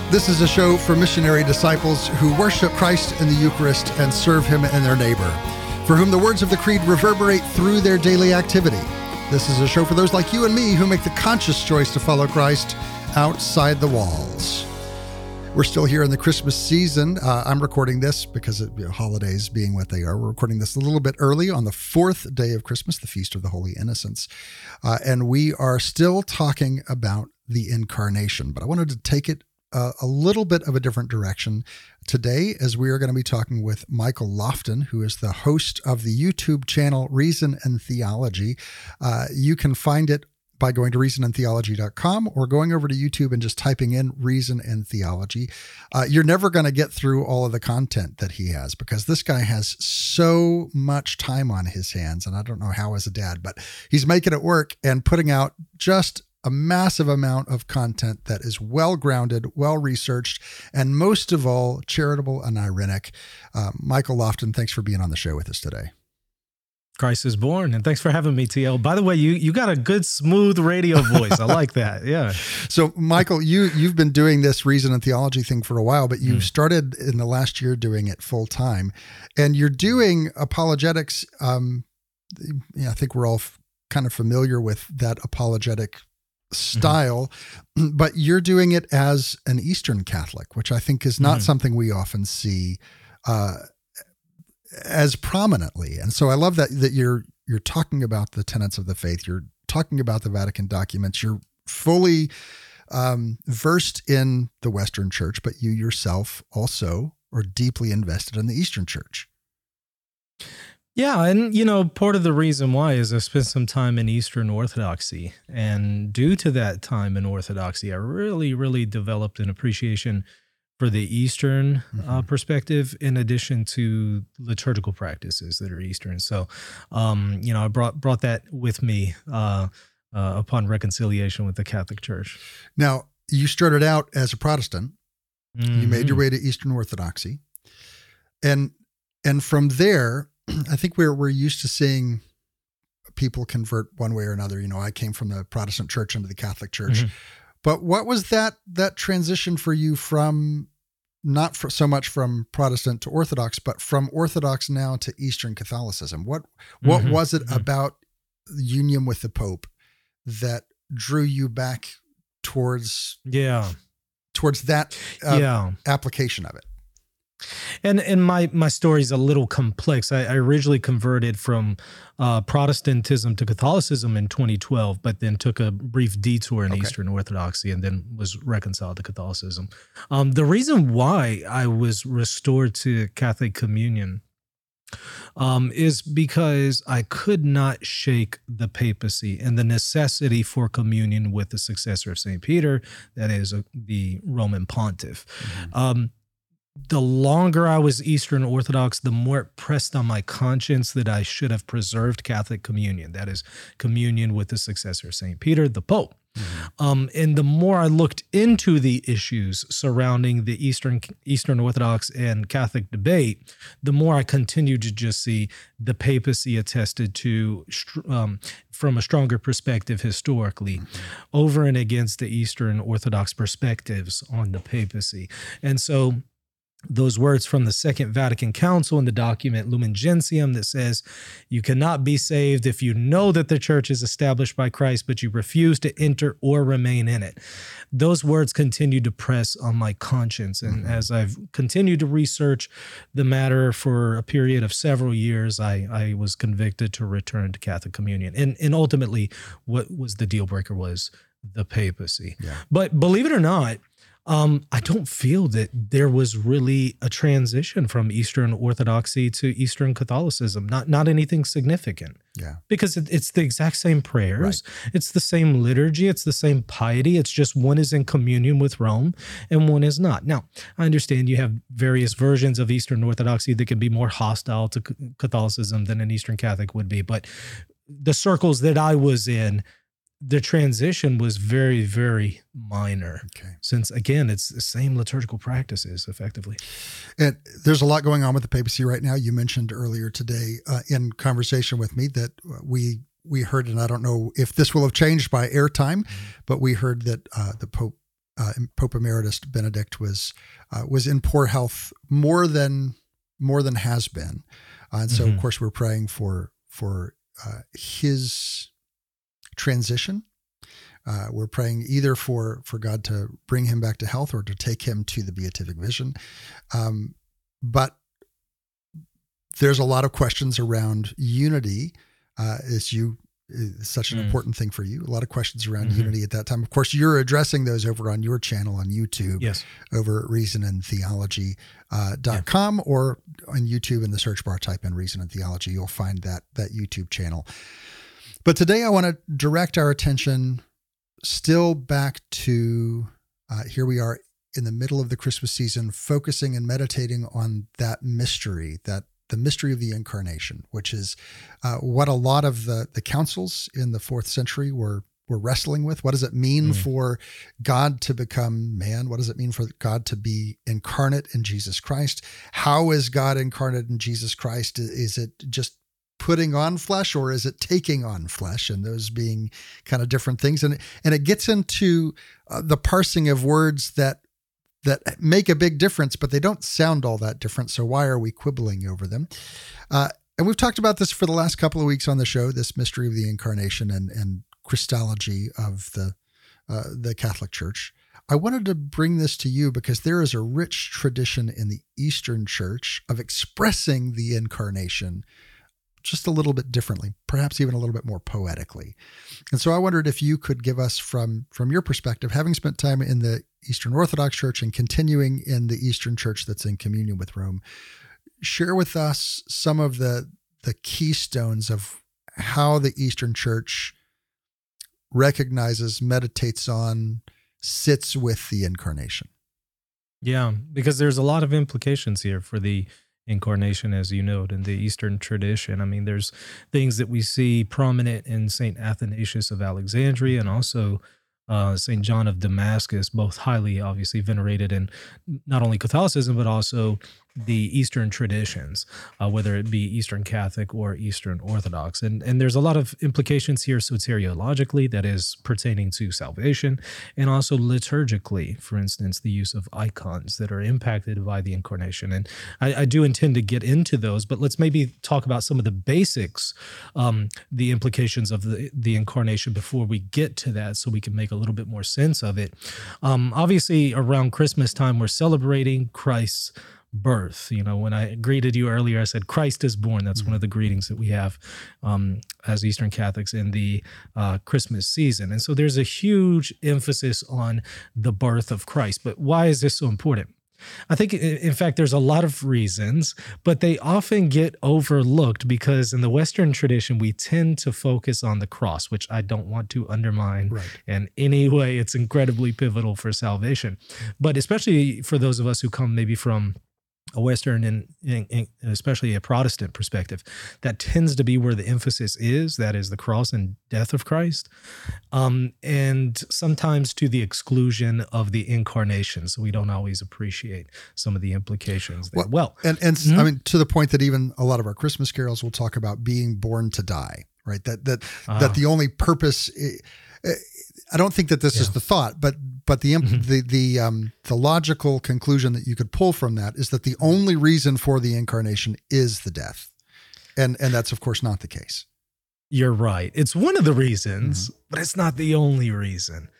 This is a show for missionary disciples who worship Christ in the Eucharist and serve Him and their neighbor, for whom the words of the Creed reverberate through their daily activity. This is a show for those like you and me who make the conscious choice to follow Christ outside the walls. We're still here in the Christmas season. I'm recording this because of holidays being what they are. We're recording this a little bit early on the fourth day of Christmas, the Feast of the Holy Innocents. And we are still talking about the Incarnation, but I wanted to take it a little bit of a different direction today, as we are going to be talking with Michael Lofton, who is the host of the YouTube channel Reason and Theology. You can find it by going to reasonandtheology.com or going over to YouTube and just typing in Reason and Theology. You're never going to get through all of the content that he has, because this guy has so much time on his hands, and I don't know how as a dad, but he's making it work and putting out just a massive amount of content that is well-grounded, well-researched, and most of all, charitable and ironic. Michael Lofton, thanks for being on the show with us today. Christ is born, and thanks for having me, TL. By the way, you got a good, smooth radio voice. I like that. Yeah. So, Michael, you've been doing this Reason and Theology thing for a while, but you started in the last year doing it full time, and you're doing apologetics. I think we're all kind of familiar with that apologetic style, but you're doing it as an Eastern Catholic, which I think is not something we often see as prominently. And so I love that you're talking about the tenets of the faith. You're talking about the Vatican documents. You're fully versed in the Western Church, but you yourself also are deeply invested in the Eastern Church. Yeah, and part of the reason why is I spent some time in Eastern Orthodoxy, and due to that time in Orthodoxy, I really, really developed an appreciation for the Eastern perspective, in addition to liturgical practices that are Eastern. So, I brought that with me upon reconciliation with the Catholic Church. Now, you started out as a Protestant. You made your way to Eastern Orthodoxy, and from there, I think we're used to seeing people convert one way or another. I came from the Protestant church into the Catholic Church, but what was that transition for you from so much from Protestant to Orthodox, but from Orthodox now to Eastern Catholicism? What was it about union with the Pope that drew you back towards that application of it? And my story is a little complex. I originally converted from Protestantism to Catholicism in 2012, but then took a brief detour in Eastern Orthodoxy and then was reconciled to Catholicism. The reason why I was restored to Catholic communion is because I could not shake the papacy and the necessity for communion with the successor of St. Peter, that is the Roman pontiff. The longer I was Eastern Orthodox, the more it pressed on my conscience that I should have preserved Catholic communion, that is communion with the successor of St. Peter, the Pope. And the more I looked into the issues surrounding the Eastern Orthodox and Catholic debate, the more I continued to just see the papacy attested to from a stronger perspective historically over and against the Eastern Orthodox perspectives on the papacy. And so those words from the Second Vatican Council in the document Lumen Gentium that says you cannot be saved if you know that the church is established by Christ, but you refuse to enter or remain in it. Those words continue to press on my conscience. And as I've continued to research the matter for a period of several years, I was convicted to return to Catholic communion. And ultimately, what was the deal breaker was the papacy. Yeah. But believe it or not, I don't feel that there was really a transition from Eastern Orthodoxy to Eastern Catholicism. Not anything significant. Yeah. Because it's the exact same prayers. Right. It's the same liturgy. It's the same piety. It's just one is in communion with Rome and one is not. Now, I understand you have various versions of Eastern Orthodoxy that can be more hostile to Catholicism than an Eastern Catholic would be. But the circles that I was in, the transition was very, very minor. Okay. Since, again, it's the same liturgical practices, effectively. And there's a lot going on with the papacy right now. You mentioned earlier today in conversation with me that we heard, and I don't know if this will have changed by airtime, but we heard that the Pope Pope Emeritus Benedict was in poor health more than has been, and so of course we're praying for his transition. We're praying either for God to bring him back to health or to take him to the beatific vision. But there's a lot of questions around unity, as such an important thing for you. A lot of questions around unity at that time. Of course, you're addressing those over on your channel on YouTube, yes, over at reasonandtheology.com, or on YouTube in the search bar, type in Reason and Theology. You'll find that YouTube channel. But today I want to direct our attention still back to, here we are in the middle of the Christmas season, focusing and meditating on that mystery, the mystery of the incarnation, which is what a lot of the councils in the 4th century were wrestling with. What does it mean for God to become man? What does it mean for God to be incarnate in Jesus Christ? How is God incarnate in Jesus Christ? Is it just putting on flesh, or is it taking on flesh? And those being kind of different things. And it gets into the parsing of words that make a big difference, but they don't sound all that different. So why are we quibbling over them? And we've talked about this for the last couple of weeks on the show, this mystery of the incarnation and Christology of the Catholic Church. I wanted to bring this to you because there is a rich tradition in the Eastern Church of expressing the incarnation just a little bit differently, perhaps even a little bit more poetically. And so I wondered if you could give us from your perspective, having spent time in the Eastern Orthodox Church and continuing in the Eastern Church that's in communion with Rome, share with us some of the keystones of how the Eastern Church recognizes, meditates on, sits with the incarnation. Yeah, because there's a lot of implications here for the incarnation, as you note, in the Eastern tradition. I mean, there's things that we see prominent in St. Athanasius of Alexandria and also St. John of Damascus, both highly obviously venerated in not only Catholicism, but also the Eastern traditions, whether it be Eastern Catholic or Eastern Orthodox. And there's a lot of implications here soteriologically, that is pertaining to salvation, and also liturgically, for instance, the use of icons that are impacted by the incarnation. And I do intend to get into those, but let's maybe talk about some of the basics, the implications of the incarnation before we get to that, so we can make a little bit more sense of it. Obviously, around Christmas time, we're celebrating Christ's birth. You know, when I greeted you earlier, I said Christ is born. That's one of the greetings that we have as Eastern Catholics in the Christmas season. And so there's a huge emphasis on the birth of Christ. But why is this so important? I think, in fact, there's a lot of reasons, but they often get overlooked because in the Western tradition, we tend to focus on the cross, which I don't want to undermine in any way. It's incredibly pivotal for salvation. But especially for those of us who come maybe from a Western and especially a Protestant perspective, that tends to be where the emphasis is, that is the cross and death of Christ, and sometimes to the exclusion of the incarnation. So we don't always appreciate some of the implications there. I mean, to the point that even a lot of our Christmas carols will talk about being born to die, right? That the only purpose, I don't think that this is the thought, but the logical conclusion that you could pull from that is that the only reason for the incarnation is the death, and that's of course not the case. You're right. It's one of the reasons, but it's not the only reason.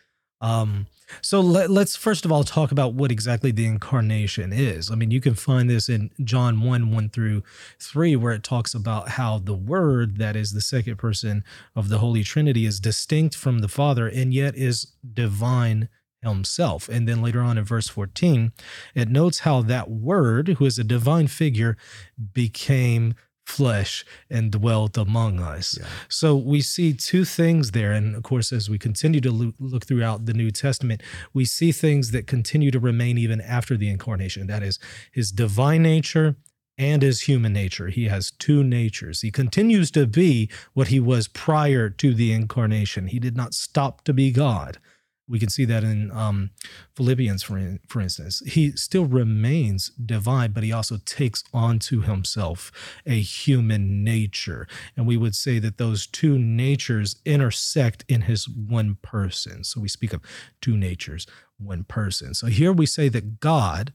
So let's first of all talk about what exactly the incarnation is. I mean, you can find this in John 1:1-3, where it talks about how the Word, that is the second person of the Holy Trinity, is distinct from the Father and yet is divine himself. And then later on in verse 14, it notes how that Word, who is a divine figure, became flesh and dwelt among us. Yeah. So we see two things there. And of course, as we continue to look throughout the New Testament, we see things that continue to remain even after the incarnation. That is his divine nature and his human nature. He has two natures. He continues to be what he was prior to the incarnation. He did not stop to be God, We can see that in Philippians, for instance. He still remains divine, but he also takes onto himself a human nature. And we would say that those two natures intersect in his one person. So we speak of two natures, one person. So here we say that God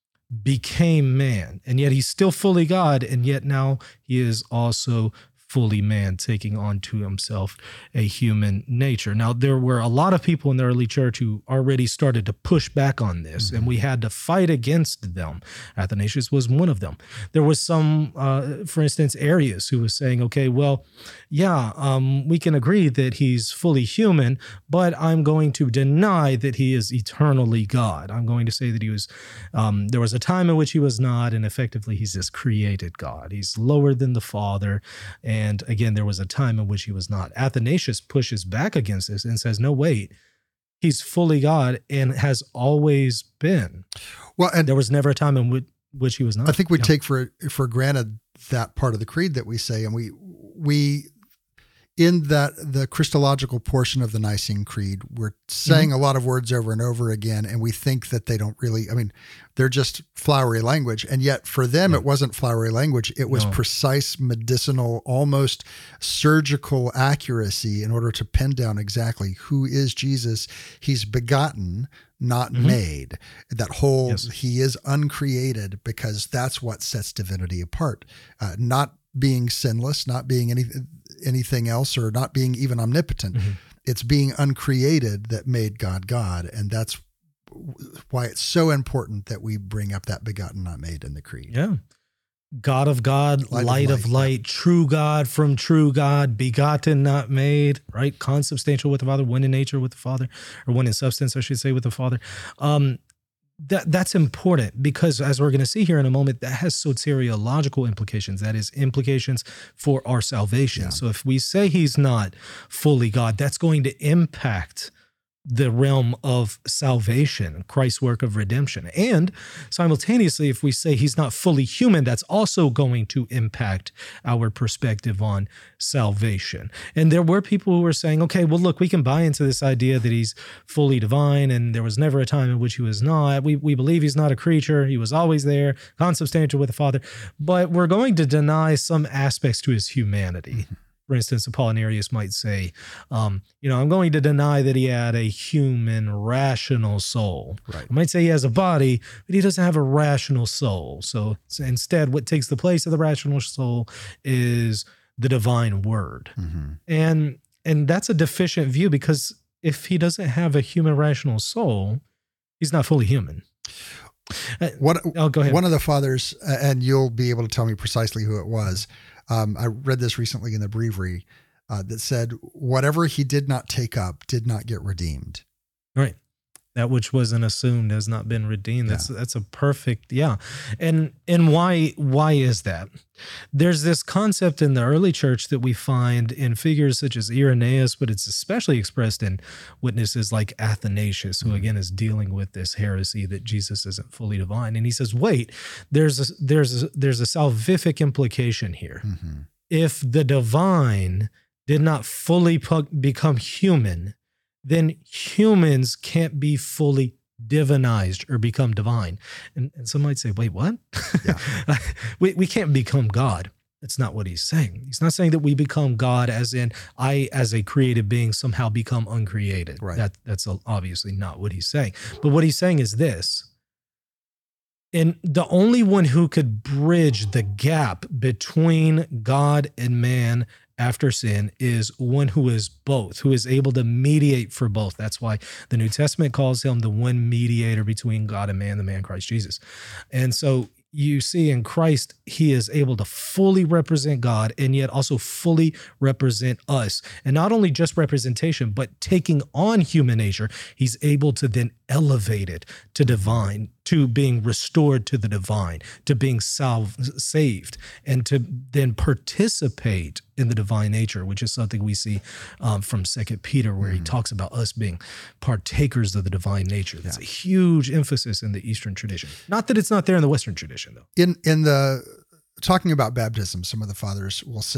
became man, and yet he's still fully God, and yet now he is also fully man, taking on to himself a human nature. Now, there were a lot of people in the early church who already started to push back on this, and we had to fight against them. Athanasius was one of them. There was some, for instance, Arius, who was saying, okay, well, yeah, we can agree that he's fully human, but I'm going to deny that he is eternally God. I'm going to say that he was, there was a time in which he was not, and effectively he's this created God. He's lower than the Father, and again, there was a time in which he was not. Athanasius pushes back against this and says, no, wait, he's fully God and has always been. Well, and there was never a time in which he was not. I think we take for granted that part of the creed that we say, and we in that the Christological portion of the Nicene Creed, we're saying a lot of words over and over again, and we think that they don't really, I mean, they're just flowery language. And yet for them, it wasn't flowery language. It was precise, medicinal, almost surgical accuracy in order to pin down exactly who is Jesus. He's begotten, not made. That whole, he is uncreated, because that's what sets divinity apart. Not being sinless, not being anything else, or not being even omnipotent. It's being uncreated that made God God. And that's why it's so important that we bring up that begotten, not made in the creed. Yeah. God of God, light of light, true God from true God, begotten, not made, right? Consubstantial with the Father, one in nature with the Father, or one in substance, I should say, with the Father. That's important, because as we're going to see here in a moment, that has soteriological implications. That is, implications for our salvation. So if we say he's not fully God, that's going to impact the realm of salvation, Christ's work of redemption. And simultaneously, if we say he's not fully human, that's also going to impact our perspective on salvation. And there were people who were saying, okay, well, look, we can buy into this idea that he's fully divine, and there was never a time in which he was not. We believe he's not a creature. He was always there, consubstantial with the Father. But we're going to deny some aspects to his humanity. For instance, Apollinarius might say, I'm going to deny that he had a human rational soul. Right. I might say he has a body, but he doesn't have a rational soul. So instead, what takes the place of the rational soul is the divine word. And that's a deficient view, because if he doesn't have a human rational soul, he's not fully human. Go ahead. One of the fathers, and you'll be able to tell me precisely who it was, I read this recently in the breviary, that said, whatever he did not take up did not get redeemed. Right. That which wasn't assumed has not been redeemed. That's a perfect, And why is that? There's this concept in the early church that we find in figures such as Irenaeus, but it's especially expressed in witnesses like Athanasius, who again is dealing with this heresy that Jesus isn't fully divine. And he says, wait, there's a salvific implication here. If the divine did not fully become human, then humans can't be fully divinized or become divine. And some might say, wait, what? We can't become God. That's not what he's saying. He's not saying that we become God as in I, as a created being, somehow become uncreated. Right. That's obviously not what he's saying. But what he's saying is this. And the only one who could bridge the gap between God and man after sin is one who is both, who is able to mediate for both. That's why the New Testament calls him the one mediator between God and man, the man Christ Jesus. And so you see in Christ, he is able to fully represent God and yet also fully represent us. And not only just representation, but taking on human nature, he's able to then elevate it to divine, to being restored to the divine, to being saved, and to then participate in the divine nature, which is something we see from 2 Peter, where he talks about us being partakers of the divine nature. That's a huge emphasis in the Eastern tradition. Not that it's not there in the Western tradition, though. In the talking about baptism, some of the fathers will say that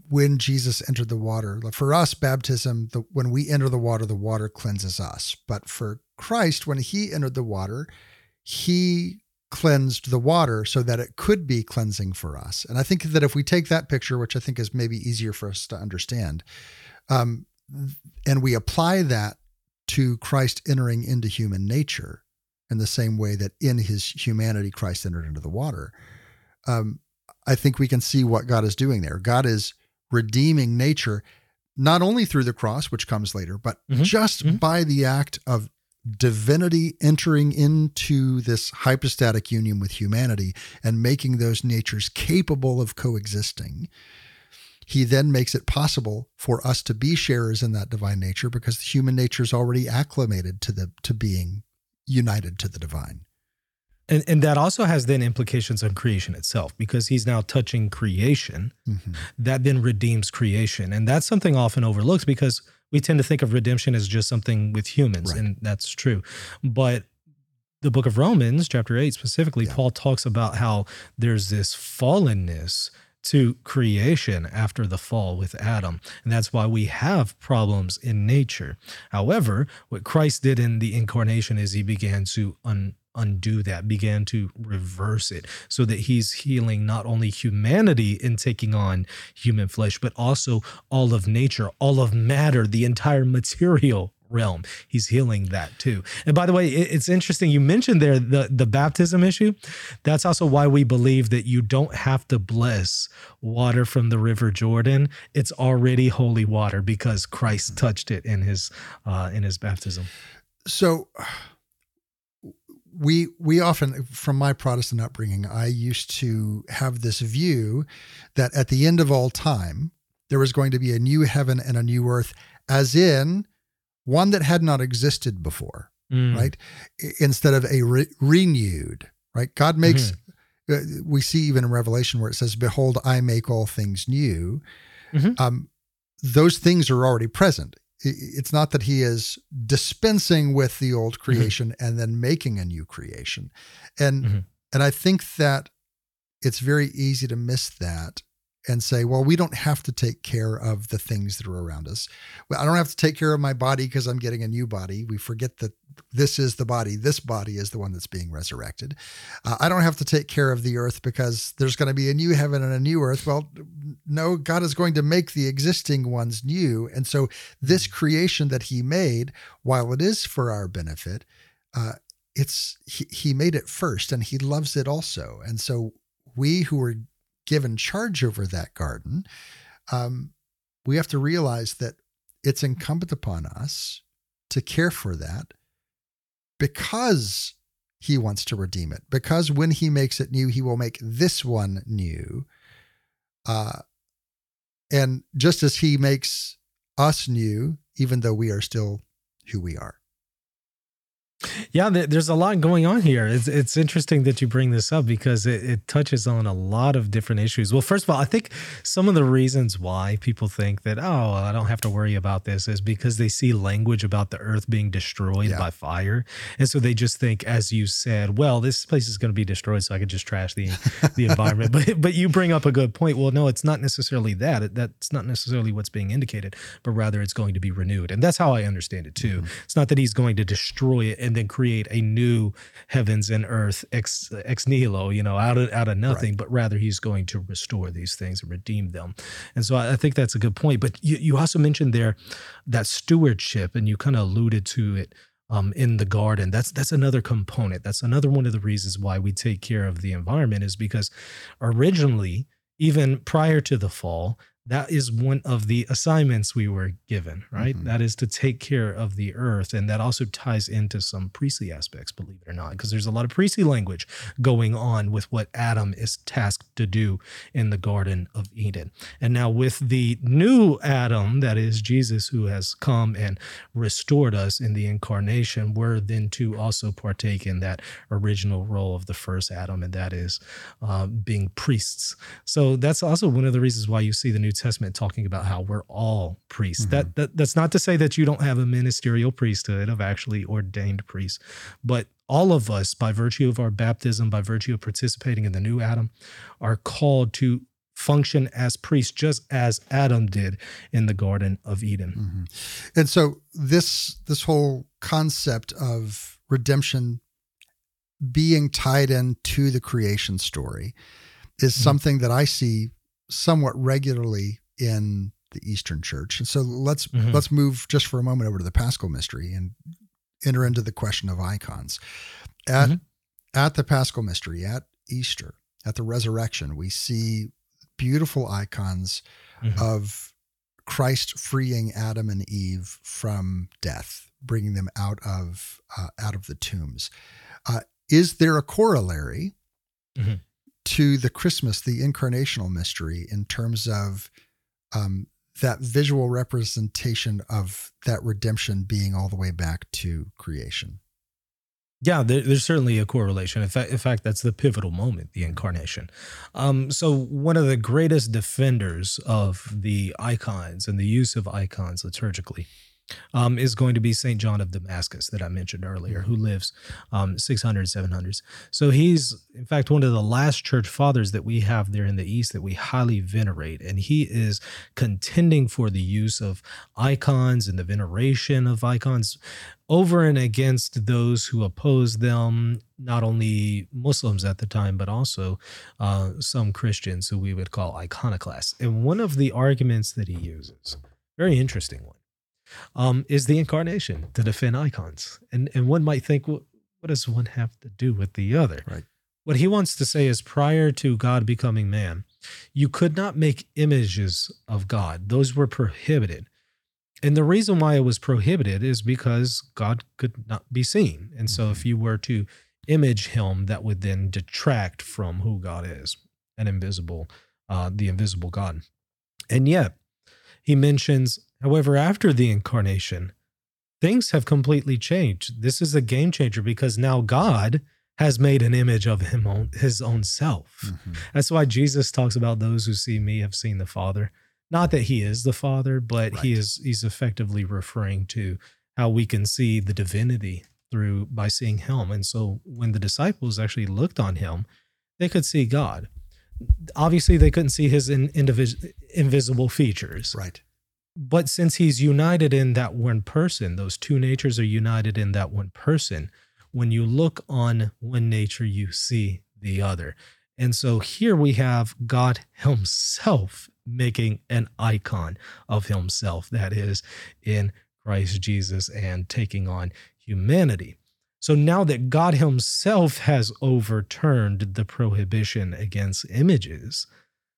when Jesus entered the water. For us, baptism, when we enter the water cleanses us. But for Christ, when he entered the water, he cleansed the water so that it could be cleansing for us. And I think that if we take that picture, which I think is maybe easier for us to understand, and we apply that to Christ entering into human nature in the same way that in his humanity, Christ entered into the water, I think we can see what God is doing there. God is redeeming nature, not only through the cross, which comes later, but just by the act of divinity entering into this hypostatic union with humanity and making those natures capable of coexisting. He then makes it possible for us to be sharers in that divine nature because the human nature is already acclimated to being united to the divine. And that also has then implications on creation itself, because he's now touching creation. That then redeems creation. And that's something often overlooked because we tend to think of redemption as just something with humans, right. And that's true. But the book of Romans, chapter 8 specifically, Paul talks about how there's this fallenness to creation after the fall with Adam. And that's why we have problems in nature. However, what Christ did in the incarnation is he began to undo that, began to reverse it, so that he's healing not only humanity in taking on human flesh, but also all of nature, all of matter, the entire material realm. He's healing that too. And by the way, it's interesting. You mentioned there the baptism issue. That's also why we believe that you don't have to bless water from the River Jordan. It's already holy water because Christ touched it in his baptism. So we often, from my Protestant upbringing, I used to have this view that at the end of all time, there was going to be a new heaven and a new earth, as in one that had not existed before, right? Instead of a renewed, right? God makes, we see even in Revelation where it says, behold, I make all things new. Those things are already present. It's not that he is dispensing with the old creation and then making a new creation. And I think that it's very easy to miss that and say, well, we don't have to take care of the things that are around us. Well, I don't have to take care of my body because I'm getting a new body. We forget that this is the body. This body is the one that's being resurrected. I don't have to take care of the earth because there's going to be a new heaven and a new earth. Well, no, God is going to make the existing ones new. And so this creation that he made, while it is for our benefit, he made it first and he loves it also. And so we who were given charge over that garden, we have to realize that it's incumbent upon us to care for that because he wants to redeem it. Because when he makes it new, he will make this one new. And just as he makes us new, even though we are still who we are. Yeah, there's a lot going on here. It's interesting that you bring this up because it touches on a lot of different issues. Well, first of all, I think some of the reasons why people think that, oh, I don't have to worry about this is because they see language about the earth being destroyed by fire. And so they just think, as you said, well, this place is going to be destroyed, so I could just trash the environment. But you bring up a good point. Well, no, it's not necessarily that. That's not necessarily what's being indicated, but rather it's going to be renewed. And that's how I understand it too. It's not that he's going to destroy it and then create a new heavens and earth ex nihilo, out of nothing, right. But rather he's going to restore these things and redeem them. And so I think that's a good point. But you also mentioned there that stewardship, and you kind of alluded to it in the garden. That's another component. That's another one of the reasons why we take care of the environment, is because originally, even prior to the fall, that is one of the assignments we were given, right? That is to take care of the earth. And that also ties into some priestly aspects, believe it or not, because there's a lot of priestly language going on with what Adam is tasked to do in the Garden of Eden. And now with the new Adam, that is Jesus, who has come and restored us in the incarnation, we're then to also partake in that original role of the first Adam, and that is being priests. So that's also one of the reasons why you see the New Testament talking about how we're all priests. That's not to say that you don't have a ministerial priesthood of actually ordained priests, but all of us, by virtue of our baptism, by virtue of participating in the new Adam, are called to function as priests, just as Adam did in the Garden of Eden. Mm-hmm. And so this whole concept of redemption being tied into the creation story is something that I see somewhat regularly in the Eastern Church. And so let's move just for a moment over to the Paschal mystery and enter into the question of icons. At the Paschal mystery, at Easter, at the resurrection, we see beautiful icons of Christ freeing Adam and Eve from death, bringing them out of the tombs. Is there a corollary to the Christmas, the incarnational mystery, in terms of that visual representation of that redemption being all the way back to creation? Yeah, there's certainly a correlation. In fact, that's the pivotal moment, the incarnation. So one of the greatest defenders of the icons and the use of icons liturgically is going to be St. John of Damascus that I mentioned earlier, who lives 600s, 700s. So he's, in fact, one of the last church fathers that we have there in the East that we highly venerate. And he is contending for the use of icons and the veneration of icons over and against those who oppose them, not only Muslims at the time, but also some Christians who we would call iconoclasts. And one of the arguments that he uses, very interesting one, is the incarnation to defend icons. And one might think, well, what does one have to do with the other? Right. What he wants to say is, prior to God becoming man, you could not make images of God. Those were prohibited. And the reason why it was prohibited is because God could not be seen. And so if you were to image him, that would then detract from who God is, the invisible God. And yet he mentions, however, after the incarnation, things have completely changed. This is a game changer because now God has made an image of his own self. That's why Jesus talks about those who see me have seen the Father. Not that he is the Father, but right. He's effectively referring to how we can see the divinity by seeing him. And so when the disciples actually looked on him, they could see God. Obviously, they couldn't see his invisible features. Right. But since he's united in that one person, those two natures are united in that one person. When you look on one nature, you see the other. And so here we have God himself making an icon of himself, that is, in Christ Jesus, and taking on humanity. So now that God himself has overturned the prohibition against images,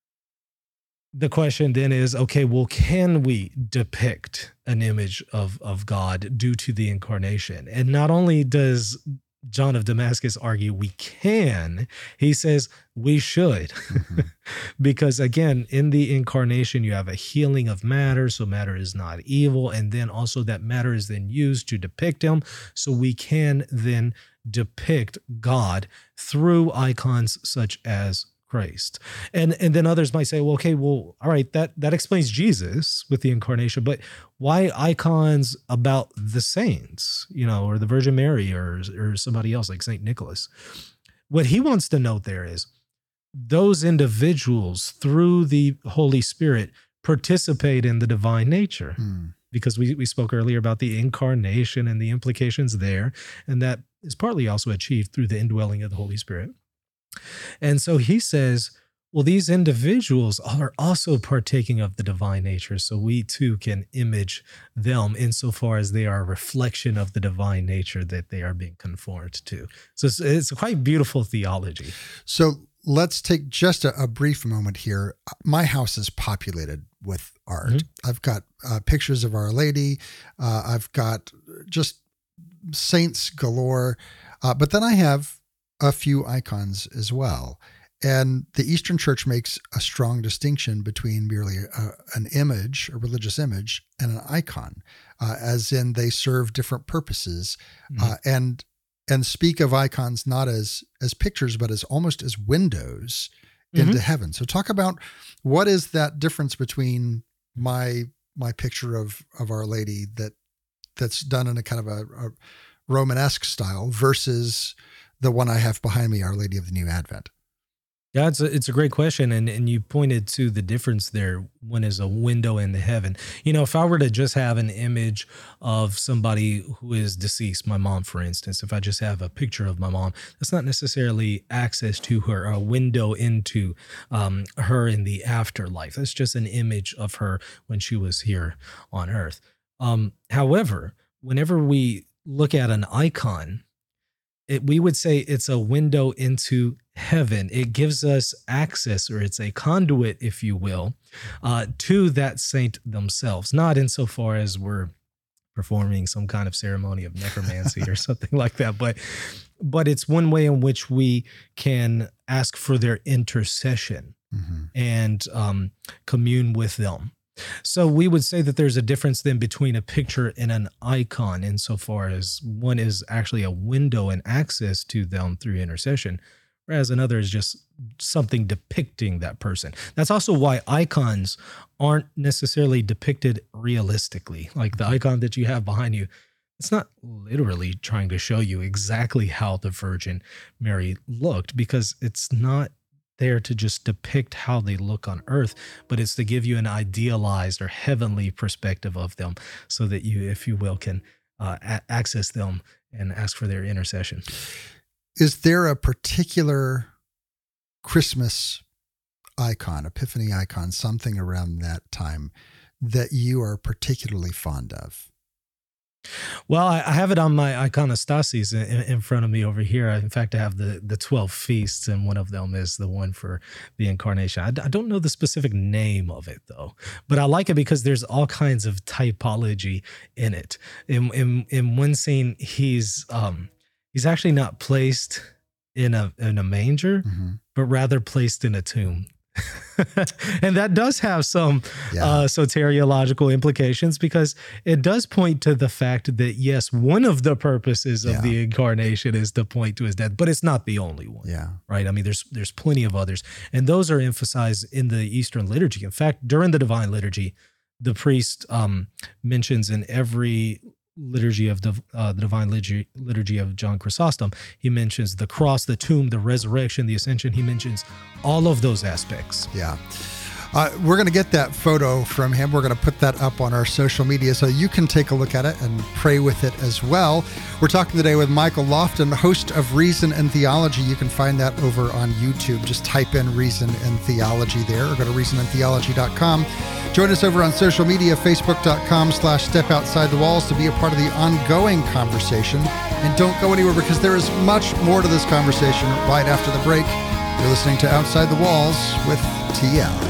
the question then is, okay, well, can we depict an image of God due to the incarnation? And not only does John of Damascus argue we can, he says we should. Because again, in the incarnation, you have a healing of matter, so matter is not evil. And then also that matter is then used to depict him. So we can then depict God through icons such as Christ. And then others might say, well, okay, well, all right, that explains Jesus with the incarnation, but why icons about the saints, or the Virgin Mary or somebody else like St. Nicholas? What he wants to note there is those individuals through the Holy Spirit participate in the divine nature. Because we spoke earlier about the incarnation and the implications there, and that is partly also achieved through the indwelling of the Holy Spirit. And so he says, well, these individuals are also partaking of the divine nature, so we too can image them insofar as they are a reflection of the divine nature that they are being conformed to. So it's a quite beautiful theology. So let's take just a brief moment here. My house is populated with art. I've got pictures of Our Lady. I've got just saints galore. But then I have a few icons as well. And the Eastern Church makes a strong distinction between merely an image, a religious image, and an icon, as in they serve different purposes, and speak of icons not as pictures, but as almost as windows into heaven. So talk about what is that difference between my picture of Our Lady that's done in a kind of a Romanesque style versus the one I have behind me, Our Lady of the New Advent. Yeah, it's a great question, and you pointed to the difference there. One is a window into heaven. If I were to just have an image of somebody who is deceased, my mom, for instance, if I just have a picture of my mom, that's not necessarily access to her, a window into her in the afterlife. That's just an image of her when she was here on Earth. However, whenever we look at an icon, we would say it's a window into heaven. It gives us access, or it's a conduit, if you will, to that saint themselves. Not insofar as we're performing some kind of ceremony of necromancy or something like that, but it's one way in which we can ask for their intercession and commune with them. So we would say that there's a difference then between a picture and an icon insofar as one is actually a window and access to them through intercession, whereas another is just something depicting that person. That's also why icons aren't necessarily depicted realistically. Like the icon that you have behind you, it's not literally trying to show you exactly how the Virgin Mary looked, because it's not there to just depict how they look on earth, but it's to give you an idealized or heavenly perspective of them so that you, if you will, can access them and ask for their intercession. Is there a particular Christmas icon, Epiphany icon, something around that time that you are particularly fond of? Well, I have it on my iconostasis in front of me over here. In fact, I have the 12 feasts, and one of them is the one for the Incarnation. I don't know the specific name of it, though, but I like it because there's all kinds of typology in it. In one scene, he's actually not placed in a manger, but rather placed in a tomb. And that does have some soteriological implications, because it does point to the fact that, yes, one of the purposes of the Incarnation is to point to his death, but it's not the only one. Right? I mean, there's plenty of others, and those are emphasized in the Eastern liturgy. In fact, during the Divine Liturgy, the priest mentions in every liturgy of the Divine Liturgy of John Chrysostom, he mentions the cross, the tomb, the resurrection, the ascension. He mentions all of those aspects. Yeah. We're going to get that photo from him. We're going to put that up on our social media so you can take a look at it and pray with it as well. We're talking today with Michael Lofton, host of Reason and Theology. You can find that over on YouTube. Just type in Reason and Theology there, or go to reasonandtheology.com. Join us over on social media, facebook.com/stepoutside-the-walls, to be a part of the ongoing conversation. And don't go anywhere, because there is much more to this conversation right after the break. You're listening to Outside the Walls with TL.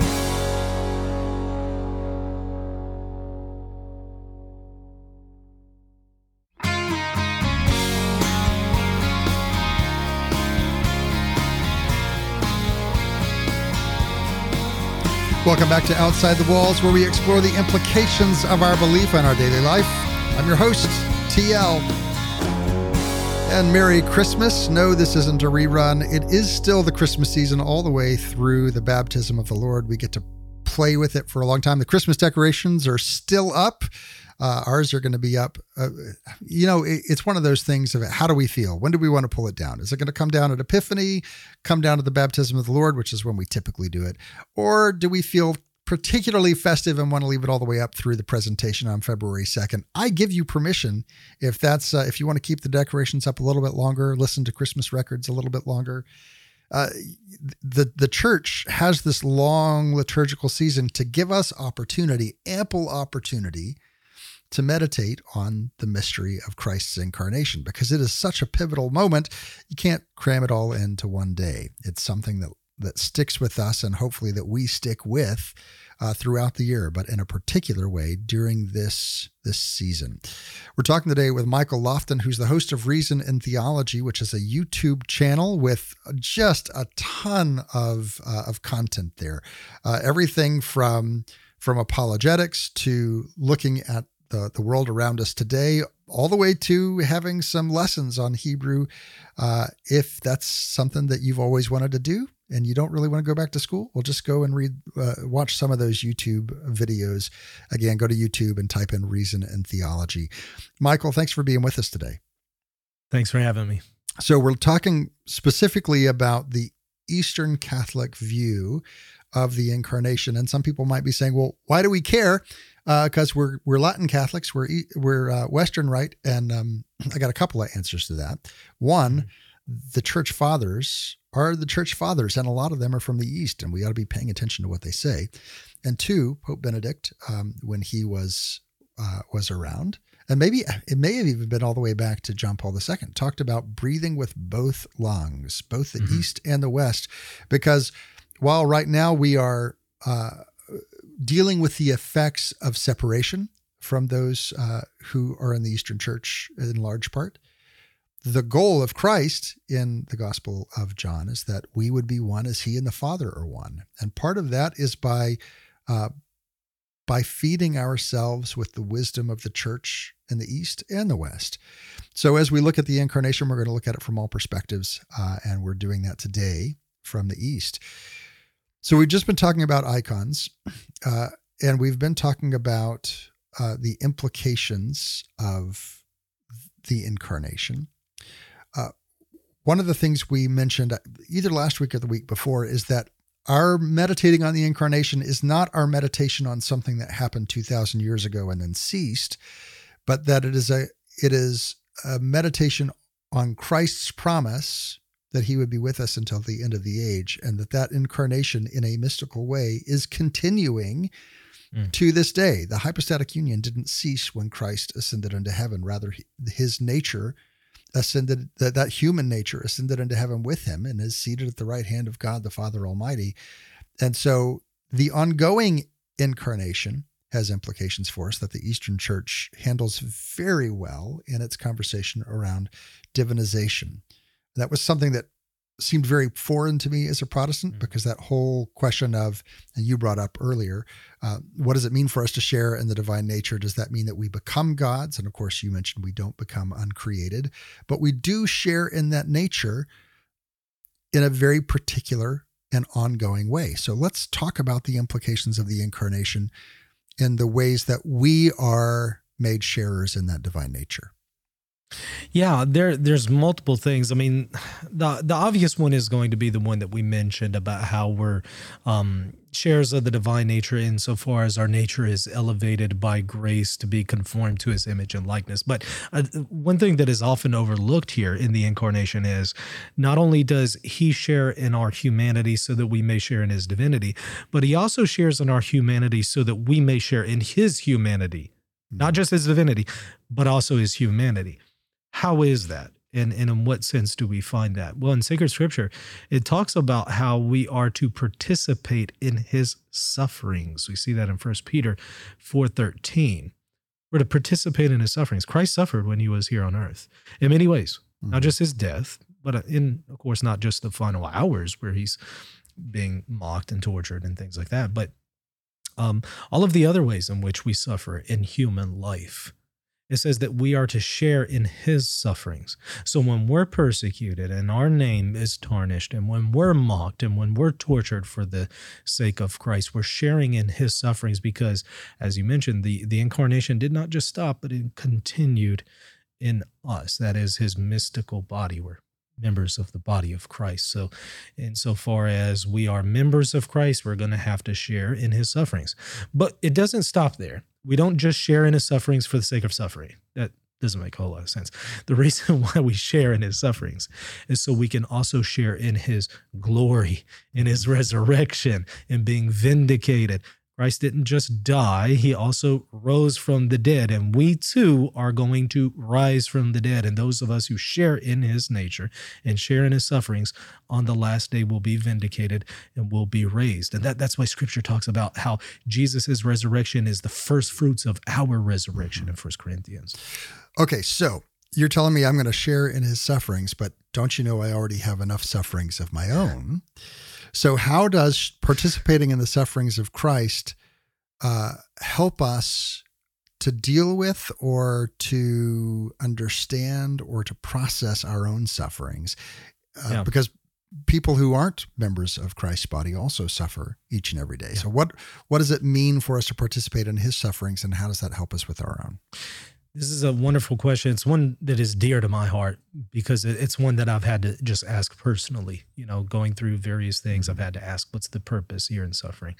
Welcome back to Outside the Walls, where we explore the implications of our belief in our daily life. I'm your host, TL. And Merry Christmas. No, this isn't a rerun. It is still the Christmas season all the way through the baptism of the Lord. We get to play with it for a long time. The Christmas decorations are still up. Ours are going to be up. It's one of those things of how do we feel? When do we want to pull it down? Is it going to come down at Epiphany, come down to the baptism of the Lord, which is when we typically do it? Or do we feel particularly festive and want to leave it all the way up through the presentation on February 2nd? I give you permission if that's if you want to keep the decorations up a little bit longer, listen to Christmas records a little bit longer. The church has this long liturgical season to give us opportunity, ample opportunity, to meditate on the mystery of Christ's incarnation, because it is such a pivotal moment. You can't cram it all into one day. It's something that sticks with us, and hopefully that we stick with throughout the year, but in a particular way during this season. We're talking today with Michael Lofton, who's the host of Reason and Theology, which is a YouTube channel with just a ton of content there. Everything from apologetics to looking at the world around us today, all the way to having some lessons on Hebrew. If that's something that you've always wanted to do and you don't really want to go back to school, well, just go and watch some of those YouTube videos. Again, go to YouTube and type in Reason and Theology. Michael, thanks for being with us today. Thanks for having me. So we're talking specifically about the Eastern Catholic view of the incarnation. And some people might be saying, well, why do we care? Because we're Latin Catholics, we're Western Rite. And I got a couple of answers to that. One, the church fathers are the church fathers, and a lot of them are from the East, and we ought to be paying attention to what they say. And two, Pope Benedict, when he was around, and maybe it may have even been all the way back to John Paul II, talked about breathing with both lungs, both the East and the West, because while right now we are dealing with the effects of separation from those who are in the Eastern Church in large part, the goal of Christ in the Gospel of John is that we would be one as he and the Father are one. And part of that is by feeding ourselves with the wisdom of the church in the East and the West. So as we look at the incarnation, we're going to look at it from all perspectives, and we're doing that today from the East. So we've just been talking about icons, and we've been talking about the implications of the incarnation. One of the things we mentioned either last week or the week before is that our meditating on the incarnation is not our meditation on something that happened 2,000 years ago and then ceased, but that it is a meditation on Christ's promise that he would be with us until the end of the age, and that incarnation in a mystical way is continuing to this day. The hypostatic union didn't cease when Christ ascended into heaven. Rather, his nature ascended, that human nature ascended into heaven with him and is seated at the right hand of God, the Father Almighty. And so the ongoing incarnation has implications for us that the Eastern Church handles very well in its conversation around divinization. That was something that seemed very foreign to me as a Protestant, because that whole question of, and you brought up earlier, what does it mean for us to share in the divine nature? Does that mean that we become gods? And of course, you mentioned we don't become uncreated, but we do share in that nature in a very particular and ongoing way. So let's talk about the implications of the incarnation and the ways that we are made sharers in that divine nature. Yeah, there's multiple things. I mean, the obvious one is going to be the one that we mentioned about how we're sharers of the divine nature insofar as our nature is elevated by grace to be conformed to his image and likeness. But one thing that is often overlooked here in the incarnation is not only does he share in our humanity so that we may share in his divinity, but he also shares in our humanity so that we may share in his humanity, not just his divinity, but also his humanity. How is that? And in what sense do we find that? Well, in sacred scripture, it talks about how we are to participate in his sufferings. We see that in 1 Peter 4:13. We're to participate in his sufferings. Christ suffered when he was here on earth in many ways, not just his death, but of course, not just the final hours where he's being mocked and tortured and things like that, but all of the other ways in which we suffer in human life. It says that we are to share in his sufferings. So when we're persecuted and our name is tarnished, and when we're mocked and when we're tortured for the sake of Christ, we're sharing in his sufferings because, as you mentioned, the incarnation did not just stop, but it continued in us. That is his mystical body. We're members of the body of Christ. So insofar as we are members of Christ, we're going to have to share in his sufferings. But it doesn't stop there. We don't just share in his sufferings for the sake of suffering. That doesn't make a whole lot of sense. The reason why we share in his sufferings is so we can also share in his glory, in his resurrection, in being vindicated. Christ didn't just die, he also rose from the dead, and we too are going to rise from the dead. And those of us who share in his nature and share in his sufferings on the last day will be vindicated and will be raised. And that's why scripture talks about how Jesus' resurrection is the first fruits of our resurrection in 1 Corinthians. Okay, so you're telling me I'm going to share in his sufferings, but don't you know I already have enough sufferings of my own? So how does participating in the sufferings of Christ help us to deal with or to understand or to process our own sufferings? Because people who aren't members of Christ's body also suffer each and every day. Yeah. So what does it mean for us to participate in his sufferings, and how does that help us with our own? This is a wonderful question. It's one that is dear to my heart because it's one that I've had to just ask personally. Going through various things, I've had to ask, what's the purpose here in suffering?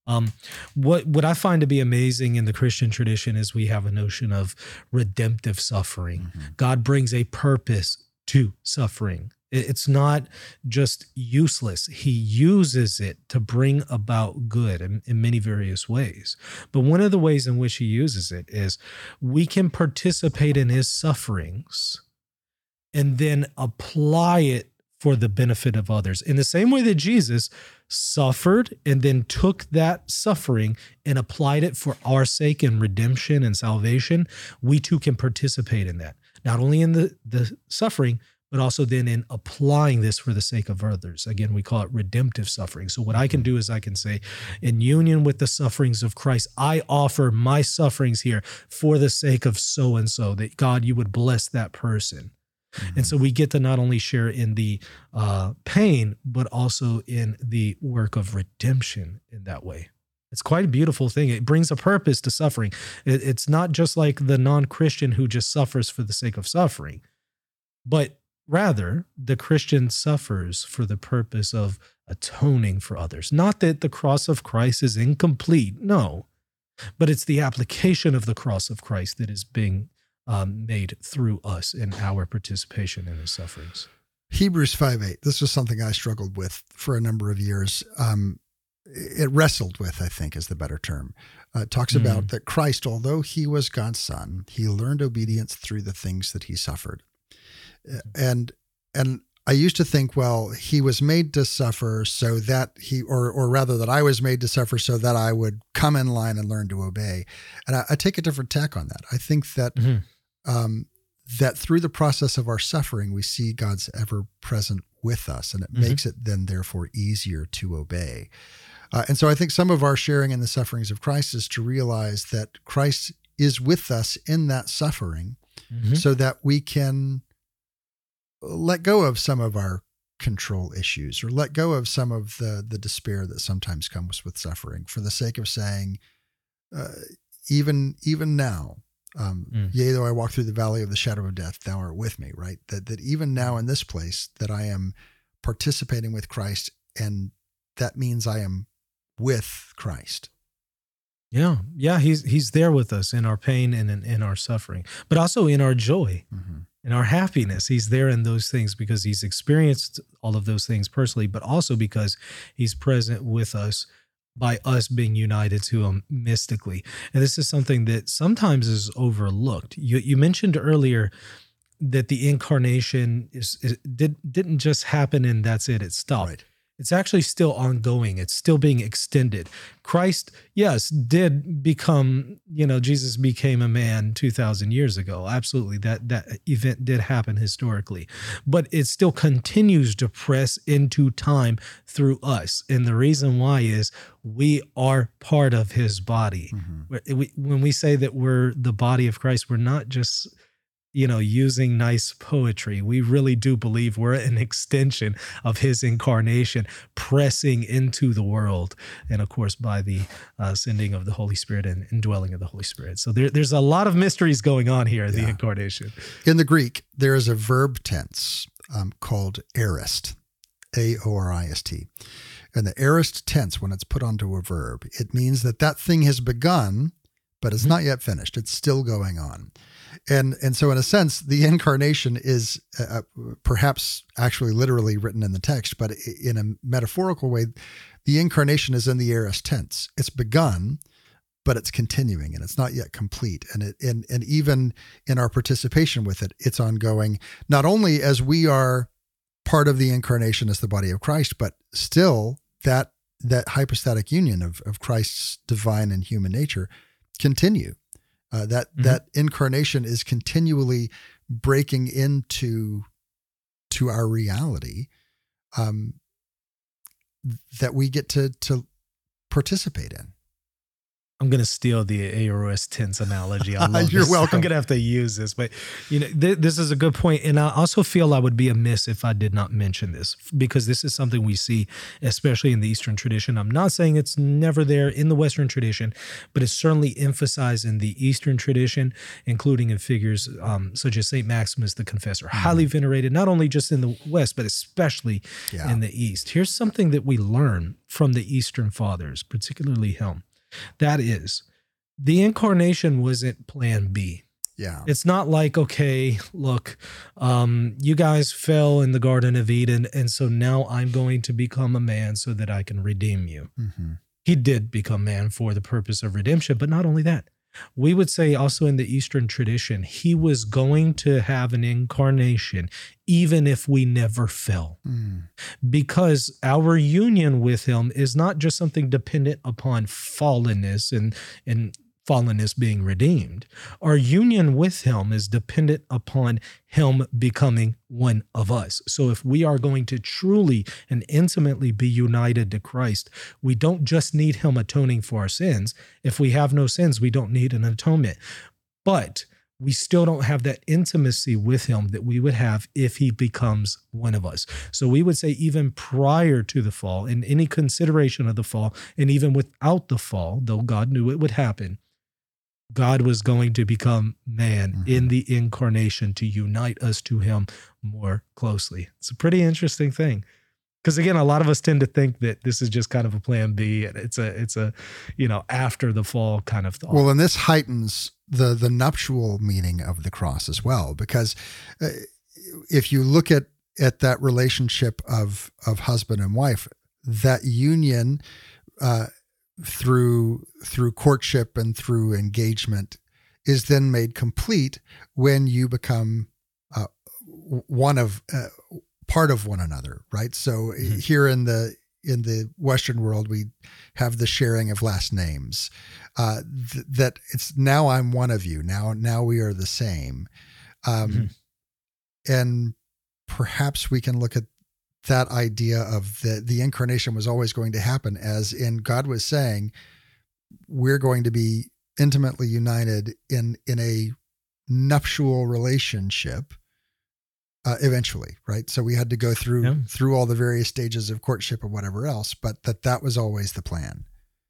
What I find to be amazing in the Christian tradition is we have a notion of redemptive suffering. God brings a purpose to suffering. It's not just useless. He uses it to bring about good in many various ways. But one of the ways in which he uses it is we can participate in his sufferings and then apply it for the benefit of others. In the same way that Jesus suffered and then took that suffering and applied it for our sake in redemption and salvation, we too can participate in that. Not only in the suffering, but also then in applying this for the sake of others. Again, we call it redemptive suffering. So what I can do is I can say, in union with the sufferings of Christ, I offer my sufferings here for the sake of so-and-so, that God, you would bless that person. And so we get to not only share in the pain, but also in the work of redemption in that way. It's quite a beautiful thing. It brings a purpose to suffering. It's not just like the non-Christian who just suffers for the sake of suffering, but rather, the Christian suffers for the purpose of atoning for others. Not that the cross of Christ is incomplete, no, but it's the application of the cross of Christ that is being made through us in our participation in his sufferings. Hebrews 5:8. This was something I struggled with for a number of years. It wrestled with, I think, is the better term. It talks about that Christ, although he was God's son, he learned obedience through the things that he suffered. And I used to think, well, he was made to suffer so that or rather that I was made to suffer so that I would come in line and learn to obey. And I take a different tack on that. I think that that through the process of our suffering, we see God's ever present with us, and it makes it then therefore easier to obey. And so I think some of our sharing in the sufferings of Christ is to realize that Christ is with us in that suffering so that we can let go of some of our control issues or let go of some of the despair that sometimes comes with suffering for the sake of saying, even now, yea, though I walk through the valley of the shadow of death, thou art with me, right? That even now in this place that I am participating with Christ, and that means I am with Christ. Yeah. He's there with us in our pain and in our suffering, but also in our joy. In our happiness. He's there in those things because he's experienced all of those things personally, but also because he's present with us by us being united to him mystically. And this is something that sometimes is overlooked. You mentioned earlier that the incarnation didn't just happen and that's it. It stopped. Right. It's actually still ongoing. It's still being extended. Christ, yes, did become, Jesus became a man 2,000 years ago. Absolutely. That event did happen historically, but it still continues to press into time through us. And the reason why is we are part of his body. When we say that we're the body of Christ, we're not just using nice poetry. We really do believe we're an extension of his incarnation, pressing into the world. And of course, by the sending of the Holy Spirit and indwelling of the Holy Spirit. So there's a lot of mysteries going on here in the incarnation. In the Greek, there is a verb tense called aorist, A-O-R-I-S-T. And the aorist tense, when it's put onto a verb, it means that thing has begun, but it's not yet finished. It's still going on. And so in a sense, the incarnation is perhaps actually literally written in the text, but in a metaphorical way, the incarnation is in the aorist tense. It's begun, but it's continuing and it's not yet complete. And even in our participation with it, it's ongoing, not only as we are part of the incarnation as the body of Christ, but still that hypostatic union of Christ's divine and human nature continue. That incarnation is continually breaking into our reality that we get to participate in. I'm going to steal the aorist tense analogy. I love You're this. welcome. I'm going to have to use this, but this is a good point. And I also feel I would be amiss if I did not mention this, because this is something we see, especially in the Eastern tradition. I'm not saying it's never there in the Western tradition, but it's certainly emphasized in the Eastern tradition, including in figures such as St. Maximus the Confessor, highly venerated, not only just in the West, but especially in the East. Here's something that we learn from the Eastern Fathers, particularly him. That is, the incarnation wasn't plan B. Yeah. It's not like, okay, look, you guys fell in the Garden of Eden, and so now I'm going to become a man so that I can redeem you. Mm-hmm. He did become man for the purpose of redemption, but not only that. We would say also in the Eastern tradition, he was going to have an incarnation even if we never fell. Because our union with him is not just something dependent upon fallenness and fallenness being redeemed. Our union with him is dependent upon him becoming one of us. So if we are going to truly and intimately be united to Christ, we don't just need him atoning for our sins. If we have no sins, we don't need an atonement. But we still don't have that intimacy with him that we would have if he becomes one of us. So we would say even prior to the fall, in any consideration of the fall, and even without the fall, though God knew it would happen, God was going to become man in the incarnation to unite us to him more closely. It's a pretty interesting thing. Because again, a lot of us tend to think that this is just kind of a plan B, and it's a after the fall kind of thought. Well, and this heightens the nuptial meaning of the cross as well, because if you look at that relationship of husband and wife, that union through courtship and through engagement is then made complete when you become part of one another, right? So here in the Western world, we have the sharing of last names. That it's now I'm one of you. Now we are the same, and perhaps we can look at that idea of the incarnation was always going to happen, as in God was saying, we're going to be intimately united in a nuptial relationship eventually, right? So we had to go through all the various stages of courtship or whatever else, but that was always the plan.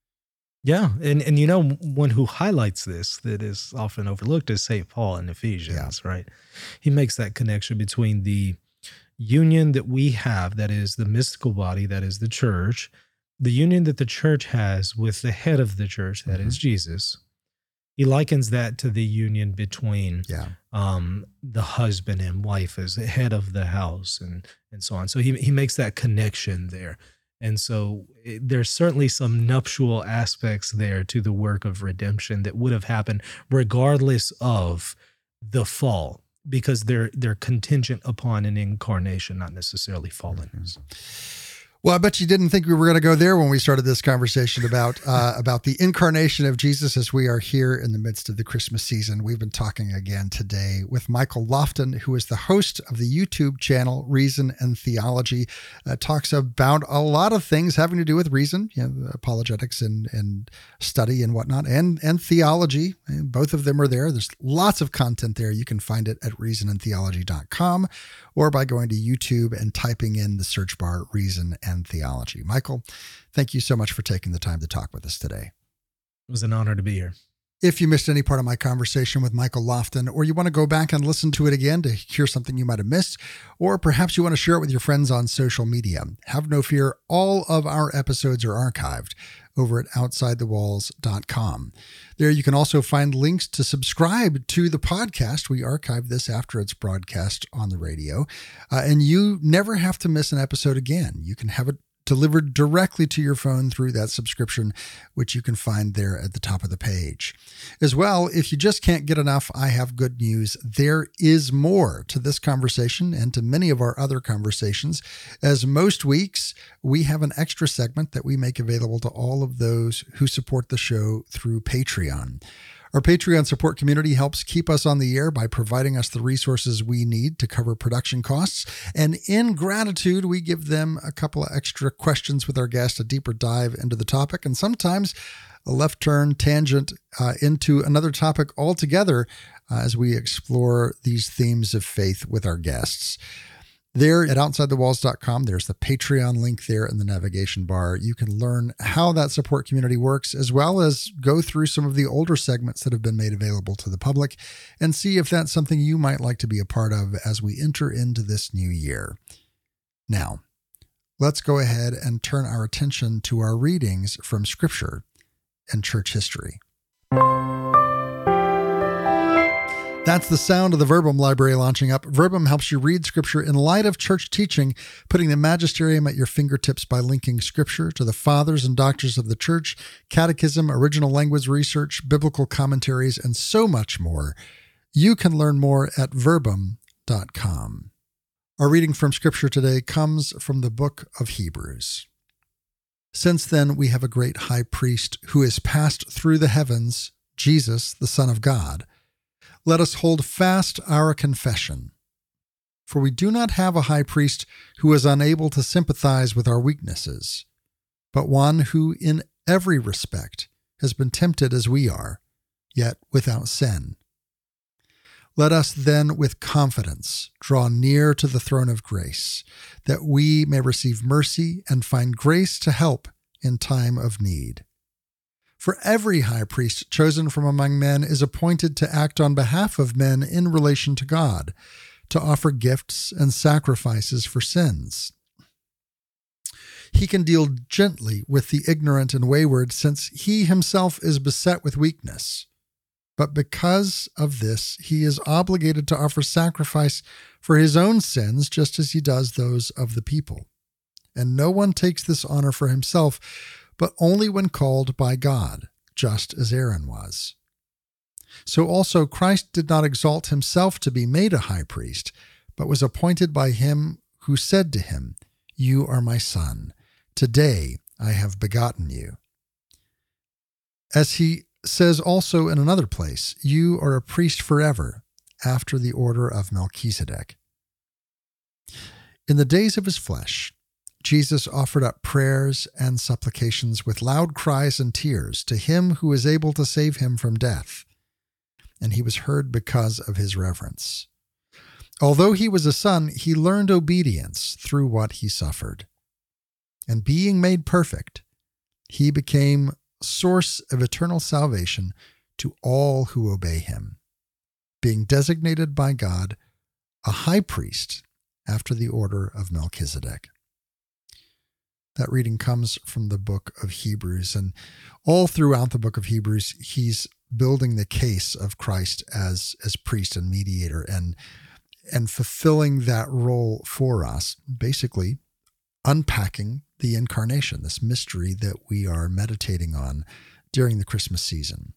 Yeah, and one who highlights this that is often overlooked is St. Paul in Ephesians, right? He makes that connection between the union that we have, that is the mystical body, that is the church, the union that the church has with the head of the church, that is Jesus. He likens that to the union between the husband and wife as the head of the house and so on. So he makes that connection there. And so there's certainly some nuptial aspects there to the work of redemption that would have happened regardless of the fall, because they're contingent upon an incarnation, not necessarily fallenness. Well, I bet you didn't think we were going to go there when we started this conversation about the incarnation of Jesus as we are here in the midst of the Christmas season. We've been talking again today with Michael Lofton, who is the host of the YouTube channel Reason and Theology. Talks about a lot of things having to do with reason, apologetics and study and whatnot, and theology. And both of them are there. There's lots of content there. You can find it at reasonandtheology.com or by going to YouTube and typing in the search bar Reason and Theology. Michael, thank you so much for taking the time to talk with us today. It was an honor to be here. If you missed any part of my conversation with Michael Lofton, or you want to go back and listen to it again to hear something you might have missed, or perhaps you want to share it with your friends on social media, have no fear. All of our episodes are archived over at OutsideTheWalls.com. There you can also find links to subscribe to the podcast. We archive this after it's broadcast on the radio, and you never have to miss an episode again. You can have it delivered directly to your phone through that subscription, which you can find there at the top of the page. As well, if you just can't get enough, I have good news. There is more to this conversation and to many of our other conversations, as most weeks we have an extra segment that we make available to all of those who support the show through Patreon. Our Patreon support community helps keep us on the air by providing us the resources we need to cover production costs. And in gratitude, we give them a couple of extra questions with our guest, a deeper dive into the topic, and sometimes a left turn tangent into another topic altogether as we explore these themes of faith with our guests. There at OutsideTheWalls.com, there's the Patreon link there in the navigation bar. You can learn how that support community works, as well as go through some of the older segments that have been made available to the public and see if that's something you might like to be a part of as we enter into this new year. Now, let's go ahead and turn our attention to our readings from Scripture and church history. That's the sound of the Verbum library launching up. Verbum helps you read Scripture in light of church teaching, putting the magisterium at your fingertips by linking Scripture to the fathers and doctors of the church, catechism, original language research, biblical commentaries, and so much more. You can learn more at verbum.com. Our reading from Scripture today comes from the book of Hebrews. Since then, we have a great high priest who has passed through the heavens, Jesus, the Son of God. Let us hold fast our confession. For we do not have a high priest who is unable to sympathize with our weaknesses, but one who in every respect has been tempted as we are, yet without sin. Let us then with confidence draw near to the throne of grace, that we may receive mercy and find grace to help in time of need. For every high priest chosen from among men is appointed to act on behalf of men in relation to God, to offer gifts and sacrifices for sins. He can deal gently with the ignorant and wayward, since he himself is beset with weakness. But because of this, he is obligated to offer sacrifice for his own sins, just as he does those of the people. And no one takes this honor for himself, but only when called by God, just as Aaron was. So also Christ did not exalt himself to be made a high priest, but was appointed by him who said to him, "You are my son. Today I have begotten you." As he says also in another place, "You are a priest forever, after the order of Melchizedek." In the days of his flesh, Jesus offered up prayers and supplications with loud cries and tears to him who is able to save him from death, and he was heard because of his reverence. Although he was a son, he learned obedience through what he suffered. And being made perfect, he became source of eternal salvation to all who obey him, being designated by God a high priest after the order of Melchizedek. That reading comes from the book of Hebrews, and all throughout the book of Hebrews, he's building the case of Christ as priest and mediator and fulfilling that role for us, basically unpacking the incarnation, this mystery that we are meditating on during the Christmas season.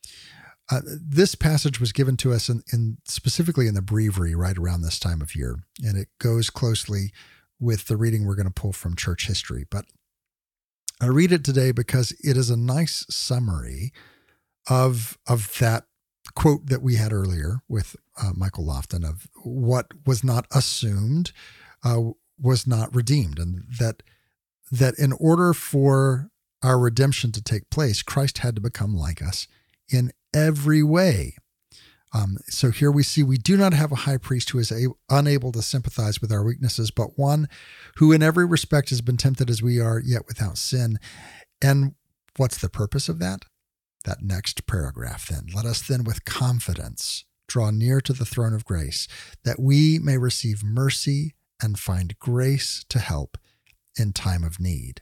This passage was given to us in specifically in the breviary right around this time of year, and it goes closely with the reading we're going to pull from church history. But I read it today because it is a nice summary of that quote that we had earlier with Michael Lofton of what was not assumed was not redeemed, and that in order for our redemption to take place, Christ had to become like us in every way. So here we see we do not have a high priest who is unable to sympathize with our weaknesses, but one who in every respect has been tempted as we are, yet without sin. And what's the purpose of that? That next paragraph then. Let us then with confidence draw near to the throne of grace, that we may receive mercy and find grace to help in time of need.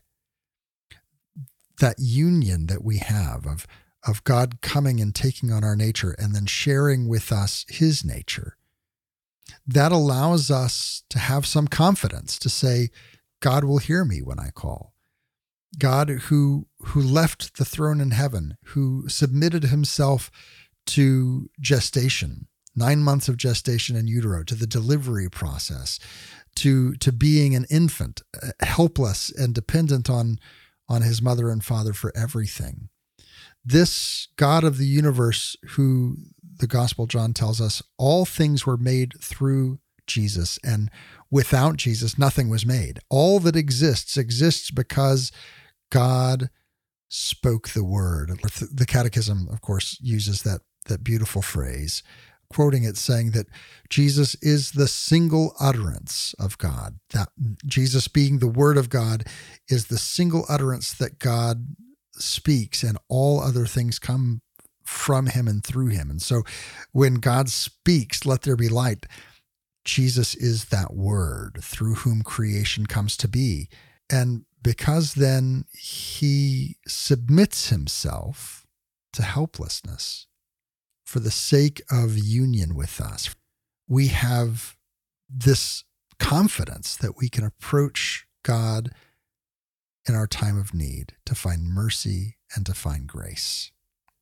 That union that we have of God coming and taking on our nature and then sharing with us his nature, that allows us to have some confidence to say, God will hear me when I call. God who left the throne in heaven, who submitted himself to gestation, 9 months of gestation in utero, to the delivery process, to being an infant, helpless and dependent on his mother and father for everything. This God of the universe, who the Gospel John tells us, all things were made through Jesus, and without Jesus, nothing was made. All that exists because God spoke the word. The Catechism, of course, uses that beautiful phrase, quoting it, saying that Jesus is the single utterance of God. That Jesus, being the Word of God, is the single utterance that God speaks, and all other things come from him and through him. And so when God speaks, "Let there be light," Jesus is that word through whom creation comes to be. And because then he submits himself to helplessness for the sake of union with us, we have this confidence that we can approach God in our time of need to find mercy and to find grace.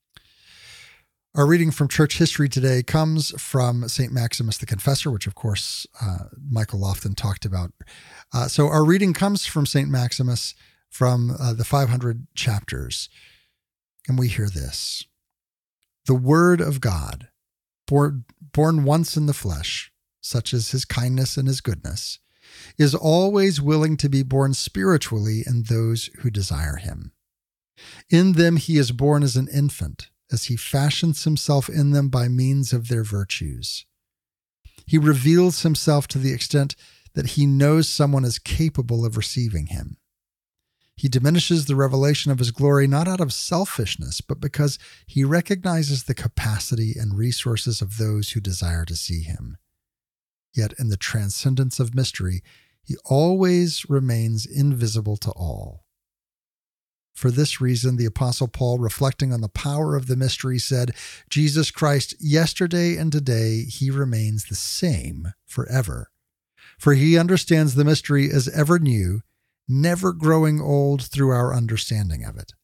Our reading from church history today comes from St. Maximus the Confessor, which, of course, Michael Lofton talked about. So our reading comes from St. Maximus from the 500 chapters, and we hear this. The Word of God, born once in the flesh, such as his kindness and his goodness, is always willing to be born spiritually in those who desire him. In them he is born as an infant, as he fashions himself in them by means of their virtues. He reveals himself to the extent that he knows someone is capable of receiving him. He diminishes the revelation of his glory not out of selfishness, but because he recognizes the capacity and resources of those who desire to see him. Yet in the transcendence of mystery, he always remains invisible to all. For this reason, the Apostle Paul, reflecting on the power of the mystery, said, Jesus Christ, yesterday and today, he remains the same forever. For he understands the mystery as ever new, never growing old through our understanding of it.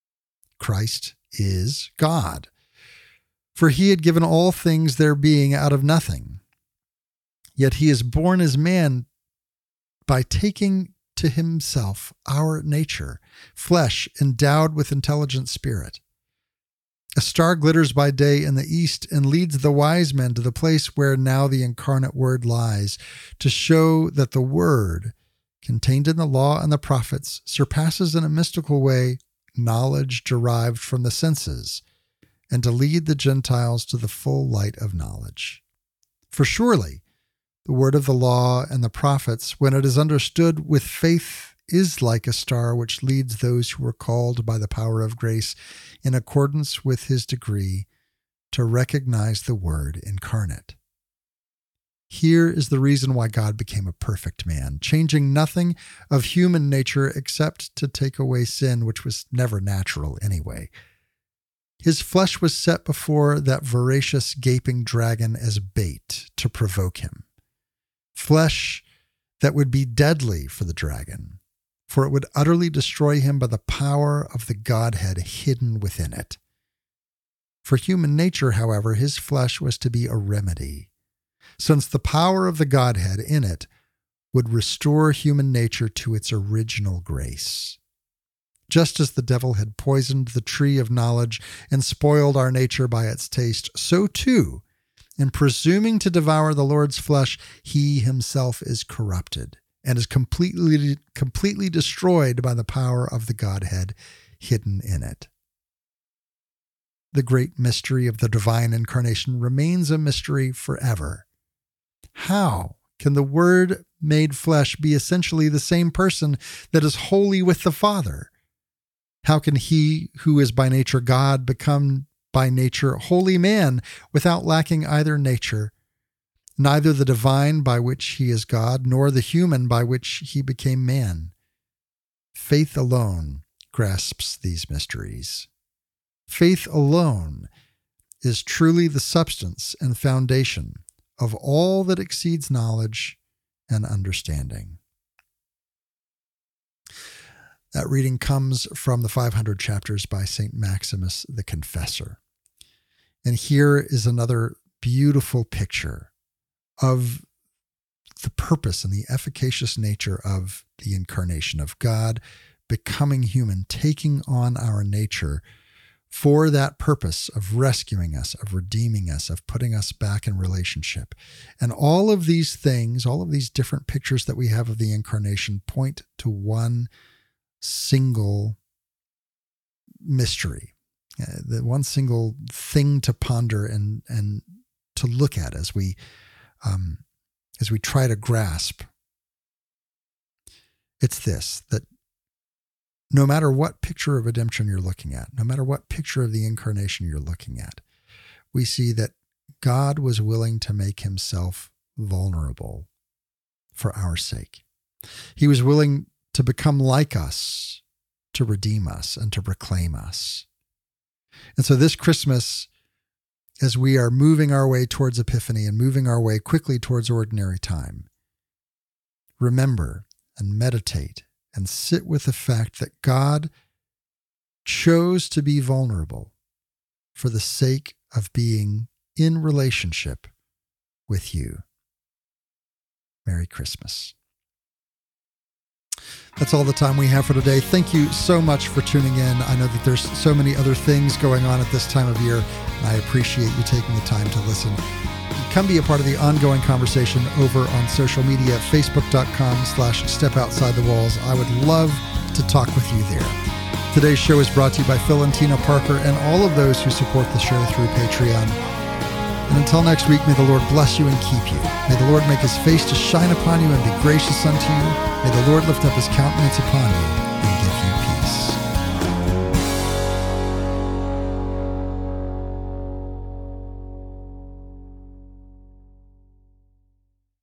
Christ is God. For he had given all things their being out of nothing. Yet he is born as man by taking to himself our nature, flesh endowed with intelligent spirit. A star glitters by day in the east and leads the wise men to the place where now the incarnate Word lies, to show that the Word, contained in the law and the prophets, surpasses in a mystical way knowledge derived from the senses, and to lead the Gentiles to the full light of knowledge. For surely the word of the law and the prophets, when it is understood with faith, is like a star which leads those who are called by the power of grace in accordance with his degree to recognize the Word incarnate. Here is the reason why God became a perfect man, changing nothing of human nature except to take away sin, which was never natural anyway. His flesh was set before that voracious, gaping dragon as bait to provoke him. Flesh that would be deadly for the dragon, for it would utterly destroy him by the power of the Godhead hidden within it. For human nature, however, his flesh was to be a remedy, since the power of the Godhead in it would restore human nature to its original grace. Just as the devil had poisoned the tree of knowledge and spoiled our nature by its taste, so too, in presuming to devour the Lord's flesh, he himself is corrupted and is completely destroyed by the power of the Godhead hidden in it. The great mystery of the divine incarnation remains a mystery forever. How can the Word made flesh be essentially the same person that is wholly with the Father? How can he who is by nature God become by nature holy man without lacking either nature, neither the divine by which he is God, nor the human by which he became man? Faith alone grasps these mysteries. Faith alone is truly the substance and foundation of all that exceeds knowledge and understanding. That reading comes from the 500 chapters by St. Maximus the Confessor. And here is another beautiful picture of the purpose and the efficacious nature of the incarnation of God becoming human, taking on our nature for that purpose of rescuing us, of redeeming us, of putting us back in relationship. And all of these things, all of these different pictures that we have of the incarnation point to one single mystery, the one single thing to ponder and to look at as we try to grasp. It's this, that no matter what picture of redemption you're looking at, no matter what picture of the incarnation you're looking at, we see that God was willing to make himself vulnerable for our sake. He was willing to become like us, to redeem us and to reclaim us. And so this Christmas, as we are moving our way towards Epiphany and moving our way quickly towards ordinary time, remember and meditate and sit with the fact that God chose to be vulnerable for the sake of being in relationship with you. Merry Christmas. That's all the time we have for today. Thank you so much for tuning in. I know that there's so many other things going on at this time of year, and I appreciate you taking the time to listen. Come be a part of the ongoing conversation over on social media, facebook.com/stepoutside-the-walls. I would love to talk with you there. Today's show is brought to you by Phil and Tina Parker and all of those who support the show through Patreon. And until next week, may the Lord bless you and keep you. May the Lord make his face to shine upon you and be gracious unto you. May the Lord lift up his countenance upon you and give you